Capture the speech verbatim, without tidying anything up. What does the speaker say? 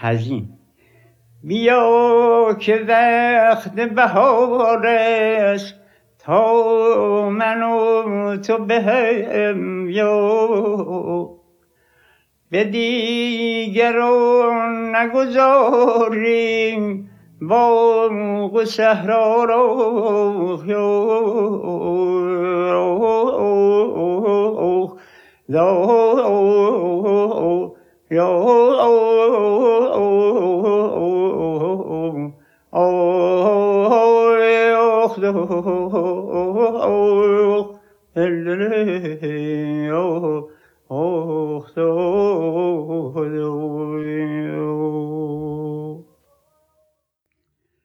تزیین. بیا که وقت بهار است، تا من و تو به هم یا به دیگران نگذاریم باغ و صحرا را